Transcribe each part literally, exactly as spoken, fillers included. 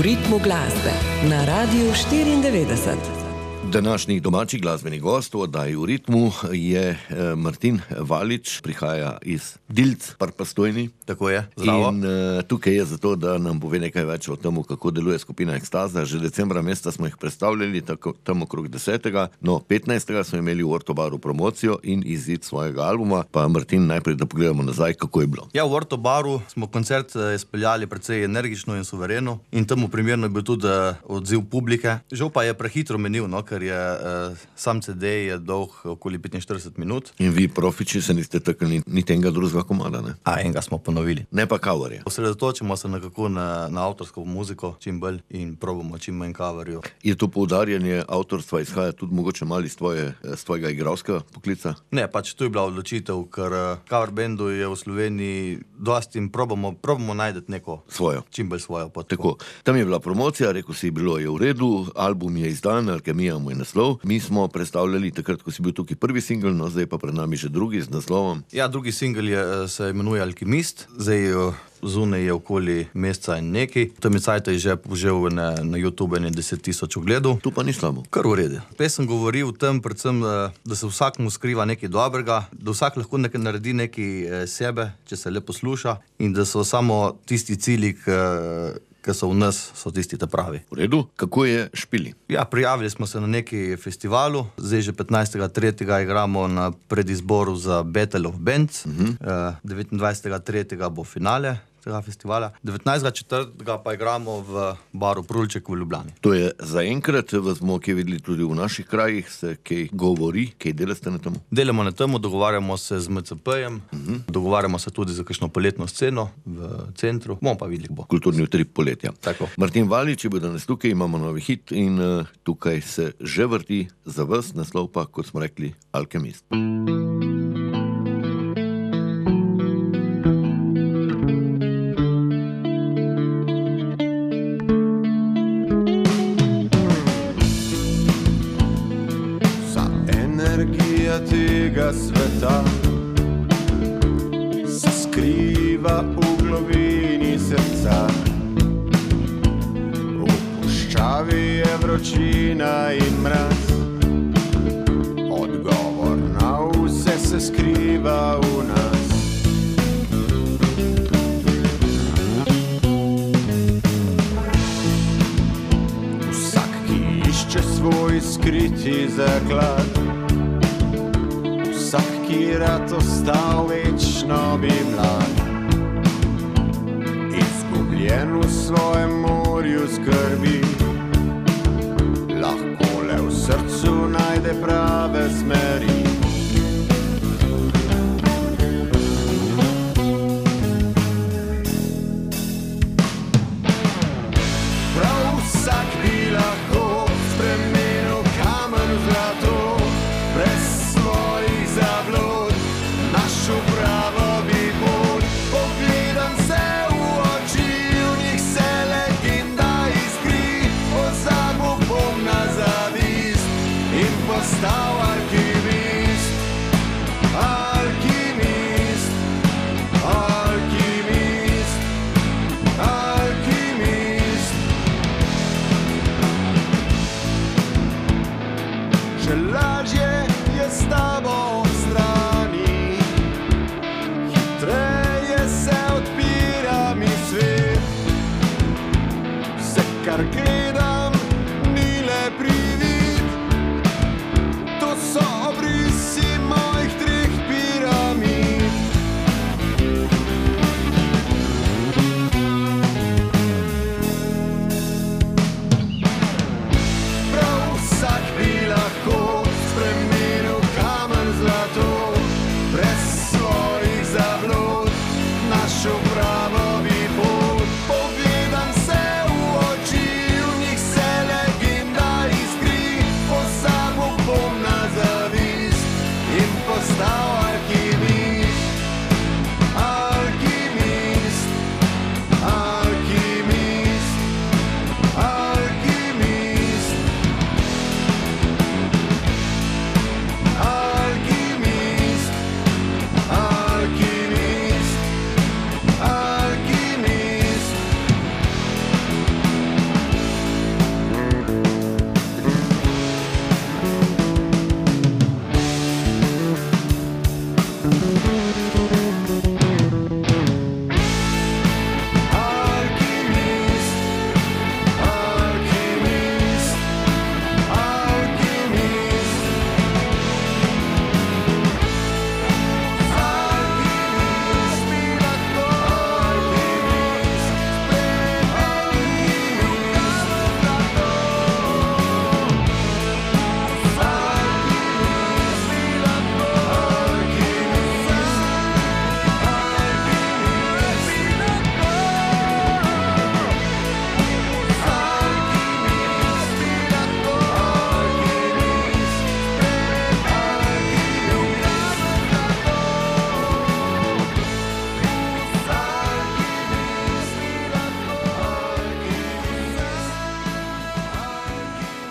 ritmu glasbe na Radiu štiriindevetdeset. Današnji domači glasbeni gost v oddaji V ritmu je Martin Valič, prihaja iz Dilc, Parpastojni. Tako je, zdravo. In uh, tukaj je zato, da nam pove nekaj več o tem, kako deluje skupina Ekstaza. Že decembra meseca smo jih predstavljali, tako, tam okrog desetega, no petnajstega smo imeli v Ortobaru promocijo in izid svojega albuma. Pa Martin, najprej da pogledamo nazaj, kako je bilo. Ja, v Ortobaru smo koncert izpeljali precej energično in suvereno in temu primerno je bil tudi odziv publike. Žal pa je prehitro menil, no, ker je uh, sam C D je dolg okoli petinštirideset minut. In vi, profiči, se niste takali niti enega drugega komada, ne? A enega smo ponovili. Ne pa coverje. Osredotočimo se nekako na, na avtorsko muziko čim bolj in probamo čim manj coverju. Je to poudarjanje avtorstva izhaja tudi mogoče malo iz tvoje, z tvojega igralskega poklica? Ne, pač to je bila odločitev, ker uh, cover bandu je v Sloveniji dosti in probamo, probamo najdeti neko svojo. Čim bolj svojo pot. Tako. Tam je bila promocija, rekel si, bilo je v redu, album je izdan, Alkemija mu je naslov. Mi smo predstavljali takrat, ko si bil tukaj prvi singl, no zdaj pa pred nami že drugi z naslovom. Ja, drugi singl je, se imenuje Alkemist, zdaj zunaj je okoli meseca in nekaj. To mi cajt je že požel na, na YouTube ne deset tisoč ogledov. Tu pa ni slabo. Kar v redu. Pesem govori o tem, predvsem, da se vsakmu skriva nekaj dobrega, da vsak lahko nekaj naredi nekaj sebe, če se le posluša, in da so samo tisti cilji, ki so v nas, so tisti ta pravi. V redu, kako je špili? Ja, prijavili smo se na neki festivalu, zdaj že petnajstega tretjega igramo na predizboru za Battle of Bands, uh-huh. uh, devetindvajsetega tretjega bo finale tega festivala, devetnajstega četrtega pa igramo v baru Prulček v Ljubljani. To je zaenkrat, vas bomo kaj videli tudi v naših krajih, se kaj govori, kaj delate na temu? Delamo na temu, dogovarjamo se z M C P-jem, uh-huh. dogovarjamo se tudi za kakšno poletno sceno v centru, bomo pa videli, bo. Kulturni utrip poletja. Tako. Martin Valič je bil danes tukaj, imamo novi hit in uh, tukaj se že vrti za vas, naslov pa, kot smo rekli, Alkemist. Tega sveta se skriva v globini srca. V puščavi je vročina in mraz, odgovor na vse se skriva v nas. Vsak, ki išče svoj skriti zaklad, vsak, ki rad ostal večno bi mlad, izgubljen v svojem morju skrbi, lahko le v srcu najde prave smeri. Prav vsak bi lahko spremenil kamen v zlato, brez svojih zablod, našo pravo bi pot. Pogledam se v oči, v njih se legenda iskri, pozabil bom na zavist in postal alkimist. Alkimist, alkimist, alkimist. Že lažje je s tabo v strani, hitreje se odpira mi svet. Vse, kar gledam, ni le privid, to so obrisi mojih treh piramid. Prav vsak bi lahko spremenil kamen v zlato, brez svojih zablod, našo pravo bi pot. Pogledam se v oči, v njih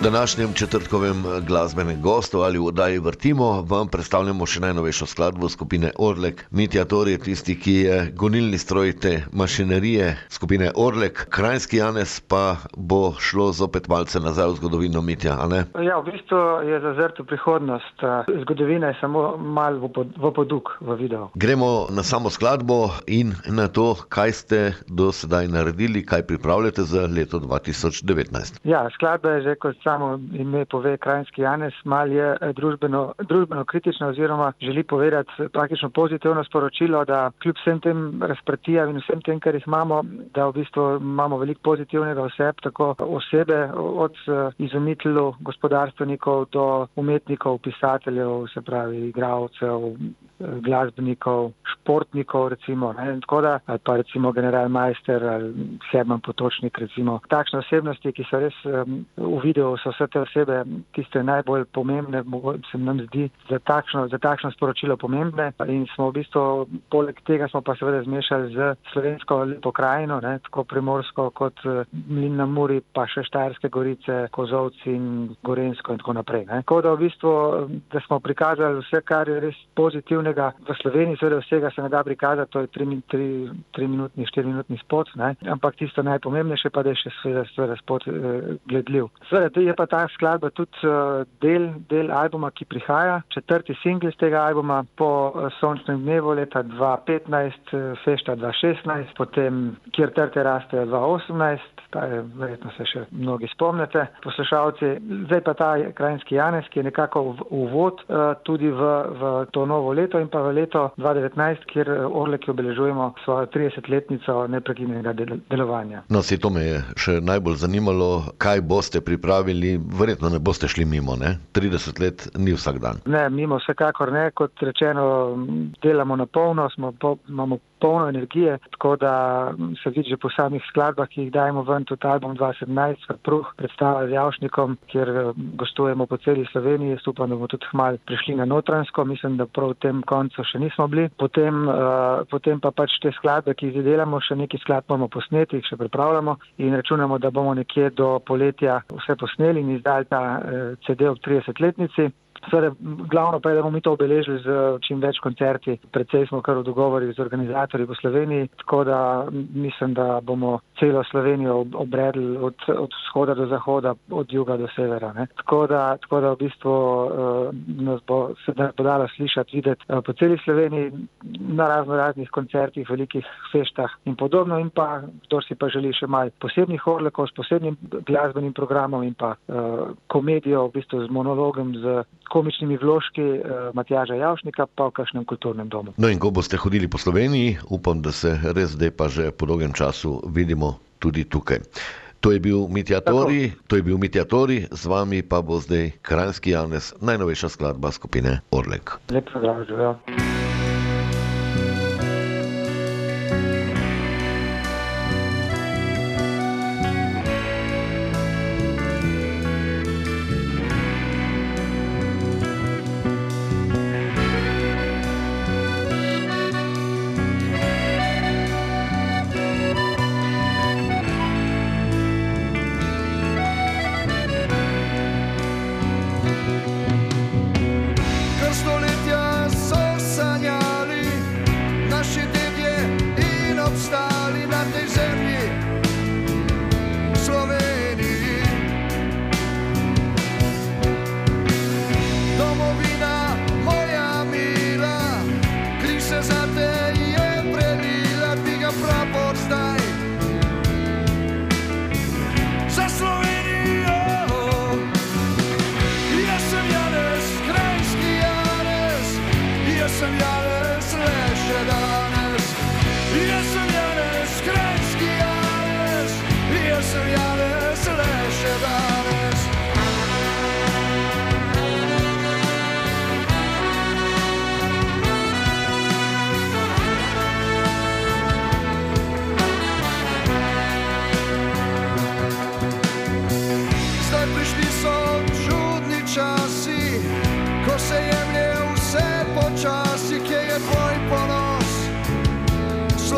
današnjem četrtkovem glasbenem gostu ali v oddaji Vrtimo vam predstavljamo še najnovejšo skladbo skupine Orlek. Mitja Tor je tisti, ki je gonilni stroj te mašinerije skupine Orlek. Kranjski Janez pa bo šlo zopet malce nazaj v zgodovino, Mitja, a ne? Ja, v bistvu je zazrt v prihodnost. Zgodovina je samo mal v, pod, v poduk v videu. Gremo na samo skladbo in na to, kaj ste do sedaj naredili, kaj pripravljate za leto dva tisoč devetnajst. Ja, skladba je že, kot samo ime pove, Kranjski Janez, mal je družbeno, družbeno kritično oziroma želi povedati praktično pozitivno sporočilo, da kljub vsem tem razprtijam in vsem tem, kar jih imamo, da v bistvu imamo veliko pozitivnega oseb, tako osebe od izumiteljev, gospodarstvenikov do umetnikov, pisateljev, se pravi igralcev, glasbenikov, športnikov recimo, ne, tako da, ali pa recimo general Majster ali Herman Potočnik recimo. Takšne osebnosti, ki so res um, v videu, so vse te osebe, tiste najbolj pomembne, se nam zdi, za takšno, za takšno sporočilo pomembne in smo v bistvu, poleg tega smo pa seveda zmešali z slovensko lepo krajino, ne, tako primorsko kot Mlin na Muri, pa še Štajerske gorice, Kozolci in Gorenjsko in tako naprej. Ne. Tako da v bistvu, da smo prikazali vse, kar je res pozitivnega v Sloveniji, seveda vsega se ne da prikazati, to je tri, tri, tri minutni, štiri minutni spot, ne? Ampak tisto najpomembnejše pa, da je še seveda, seveda spot eh, gledljiv. Seveda je pa ta skladba tudi eh, del, del albuma, ki prihaja, četrti singl z tega albuma po eh, sončnem dnevu leta dva petnajst, eh, fešta dva šestnajst, potem Kjer trte rastejo dva osemnajst, ta je, verjetno se še mnogi spomnite, poslušalci. Zdaj pa ta Kranjski Janez, ki je nekako uvod uh, tudi v, v to novo leto in pa v leto dva devetnajst, kjer Orleki obeležujemo svojo tridesetletnico neprekinjenega del delovanja. No, si to me je še najbolj zanimalo, kaj boste pripravili, verjetno ne boste šli mimo, ne? trideset let ni vsak dan. Ne, mimo vsekakor ne, kot rečeno, delamo na polno, smo po, imamo polno energije, tako da se vidi že po samih skladbah, ki jih dajemo ven, tudi album dva sedemnajst, Pruh, predstava z Javšnikom, kjer gostujemo po celi Sloveniji, jaz upam, da bomo tudi hmalo prišli na Notranjsko, mislim, da prav v tem koncu še nismo bili. Potem, uh, potem pa pač te skladbe, ki jih delamo, še nekaj skladb bomo posneti, jih še pripravljamo in računamo, da bomo nekje do poletja vse posneli in izdali ta uh, C D ob tridesetletnici. Seveda, glavno pa je, da bomo mi to obeležili z čim več koncerti. Predvsej smo kar v dogovorih z organizatorji v Sloveniji, tako da mislim, da bomo celo Slovenijo obredili od, od vzhoda do zahoda, od juga do severa. Ne. Tako da, tako da v bistvu uh, nas bo se bo dalo slišati, videti uh, po celi Sloveniji na razno raznih koncertih, velikih feštah in podobno. In pa, kdo si pa želi še malo posebnih Orlekov s posebnim glasbenim programom in pa uh, komedijo v bistvu z monologom, z komičnimi vložki eh, Matjaža Javšnika, pa v kakšnem kulturnem domu. No in ko boste hodili po Sloveniji, upam, da se res zdaj pa že po dolgem času vidimo tudi tukaj. To je bil Mitja Tori, to je bil Mitja Tori, z vami pa bo zdaj Kranjski Janez, najnovejša skladba skupine Orlek. Lep pozdrav, živijo.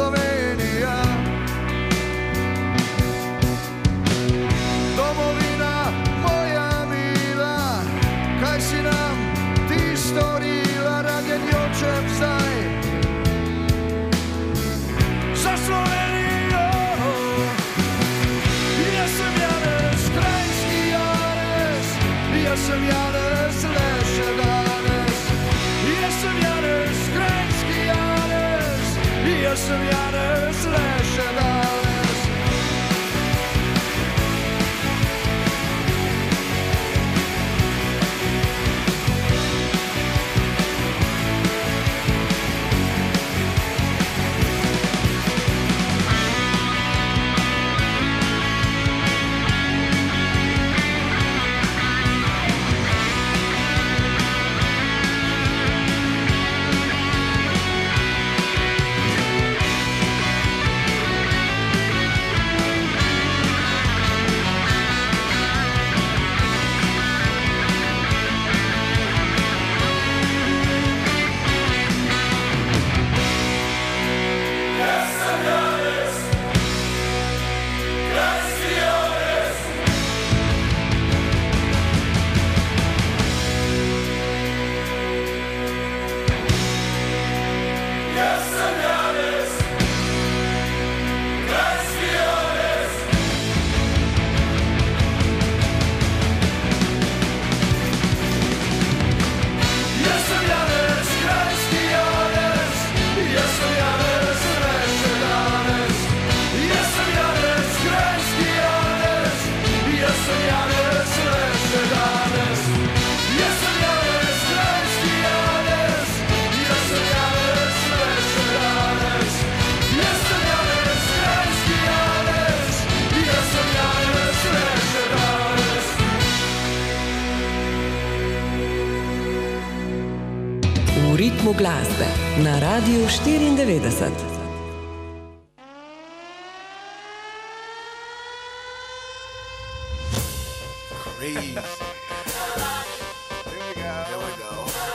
Slovenija, domovina Janez, le še danes. Jaz sem Janez, kranjski Janez. Jaz sem Janez, le še danes. V ritmu glasbe na Radiu štiriindevetdeset. Crazy.